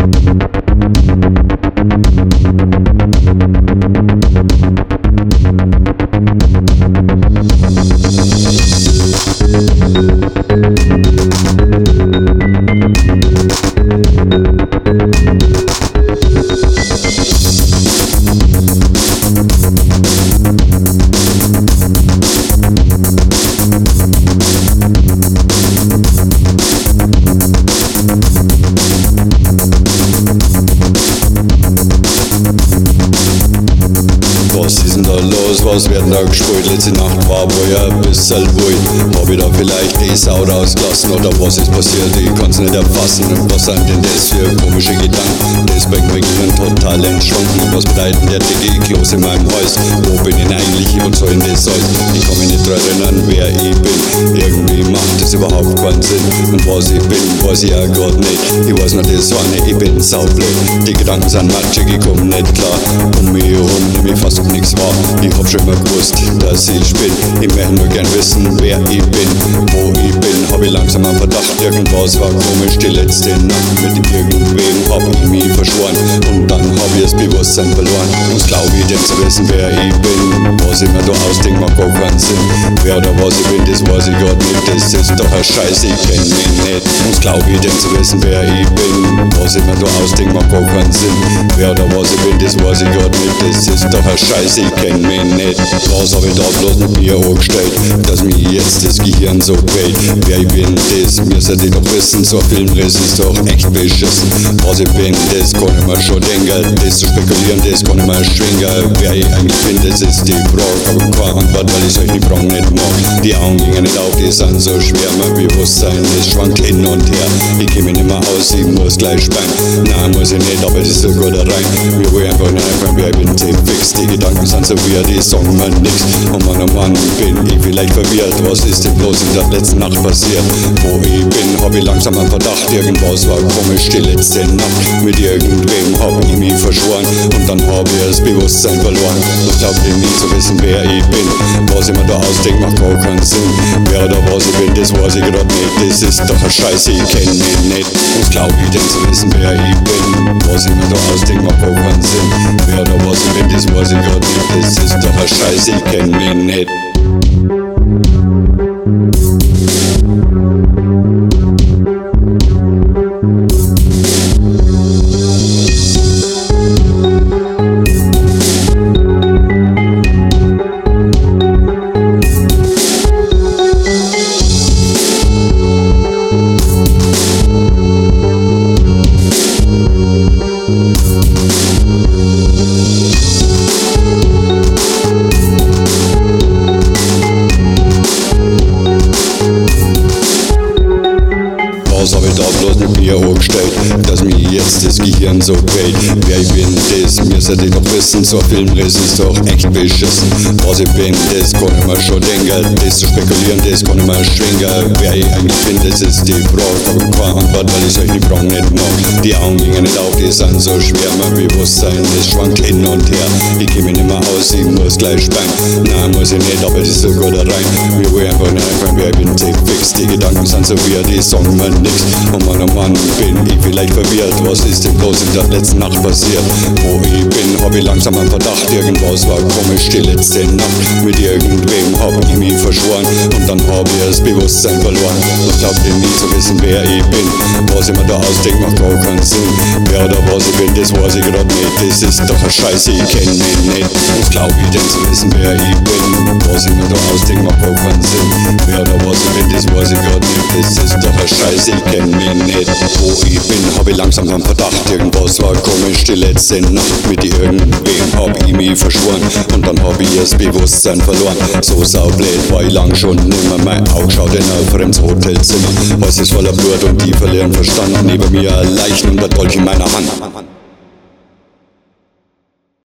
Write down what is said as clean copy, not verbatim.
Was wird da gespielt? Letzte Nacht war wohl ein bisschen wild. Hab ich da vielleicht die Sau rausgelassen oder was ist passiert? Ich kann's nicht erfassen. Und was sind denn das für komische Gedanken? Das bringt mich in total entschwunden. Was bedeuten der dicke Kloß in meinem Hals? Wo bin ich eigentlich und soll denn das alles? Ich kann mich nicht dran erinnern, wer ich bin. Irgendwie macht das überhaupt keinen Sinn. Und was ich bin, weiß ich ja Gott nicht. Ich weiß nur das eine, ich bin saublöd. Die Gedanken sind matschig, ich komm nicht klar. Um mich herum nimm ich fast nichts wahr. Ich hab schon immer gewusst, dass ich bin. Ich möchte nur gern wissen, wer ich bin, wo ich bin. Hab ich langsam einen Verdacht, irgendwas war komisch. Die letzte Nacht mit irgendwem hab ich mich verschworen. Und dann hab ich das Bewusstsein verloren. Und glaub ich denn zu wissen, wer ich bin. Was ich mir da ausdenke, macht gar keinen Sinn. Wer oder was ich bin, das weiß ich grad nicht. Das ist doch ein Scheiß, ich kenn mich nicht. Und glaub ich denn zu wissen, wer ich bin. Was ich mir da ausdenke, macht gar keinen Sinn. Wer oder was ich bin, das weiß ich grad nicht. Das ist doch ein Scheiß, ich kenn mich nicht. Was hab ich da bloß mit mir angestellt, dass mir jetzt das Gehirn so quält. Wer ich bin, das müsst ihr doch wissen. So ein Filmriss ist doch echt beschissen. Was ich bin, das kann ich mir schon denken. Das zu spekulieren, das kann ich mir schwingen. Wer ich eigentlich bin, das ist die Frage. Aber keine Antwort, weil ich solche Fragen nicht mag. Die Augen gingen nicht auf, die sind so schwer. Mein Bewusstsein, das schwankt hin und her. Ich komm nicht mehr aus, ich muss gleich speien. Nein, muss ich nicht, aber das ist so gut rein. Mir will einfach nicht einfach, wer ich bin, fix. Die Gedanken sind so weird, die sagen mir nix. Oh Mann, bin ich vielleicht verwirrt. Was ist denn bloß in der letzten Nacht passiert? Wo ich bin, hab ich langsam einen Verdacht. Irgendwas war komisch, die letzte Nacht. Mit irgendwem hab ich mich verschworen. Und dann hab ich das Bewusstsein verloren. Ich glaub nie zu wissen, wer ich bin. Was ich mir da ausdenke, macht gar keinen Sinn. Wer oder was ich bin, das weiß ich grad nicht. Das ist doch ein Scheiß, ich kenn mich nicht. Und glaub ich denn zu wissen, wer ich bin. Was ich mir da ausdenke, macht gar keinen Sinn. Wer oder was ich bin, das weiß ich grad nicht. Das ist doch ein Scheiß, ich kenn mich nicht. Was hab ich da bloß mit mir angestellt, dass mir jetzt das Gehirn so quält. Wer ich bin, das müsst ihr doch wissen. So ein Filmriss ist doch echt beschissen. Was ich bin, das kann ich mir schon denken. Das zu spekulieren, das kann ich mir schwingen. Wer ich eigentlich bin, das ist die Frage. Aber keine Antwort, weil ich solche Fragen nicht mag. Die Augen gingen nicht auf, die sind so schwer. Mein Bewusstsein, das schwankt hin und her. Ich komm nicht mehr aus, ich muss gleich speien. Nein, muss ich nicht, aber das ist so gut rein. Mir will einfach nicht einfach, wer ich bin, fix. Die Gedanken sind so weird, die sagen mir nix. Oh Mann, bin ich vielleicht verwirrt. Was ist denn bloß in der letzten Nacht passiert? Wo ich bin, hab ich langsam einen Verdacht. Irgendwas war komisch, die letzte Nacht. Mit irgendwem hab ich mich verschworen. Und dann hab ich das Bewusstsein verloren. Ich glaub nie zu wissen, wer ich bin. Was ich mir da ausdenke, macht gar keinen Sinn. Wer oder was ich bin, das weiß ich grad nicht. Das ist doch ein Scheiß, ich kenn mich nicht. Und glaub ich denn zu wissen, wer ich bin. Was ich mir da ausdenke, macht gar keinen Sinn. Wer oder was ich bin, das weiß ich grad nicht. Das ist doch ein Scheiß, ich kenn mich nicht. Wo ich bin, hab ich langsam einen Verdacht. Irgendwas war komisch, die letzte Nacht. Mit irgendwem hab ich mich verschworen. Und dann hab ich das Bewusstsein verloren. So saublöd war ich lang schon nimmer. Mein Auge schaut in ein fremdes Hotelzimmer. Alles ist voller Blut und die verlieren Verstand. Neben mir ein Leichen und der Dolch in meiner Hand.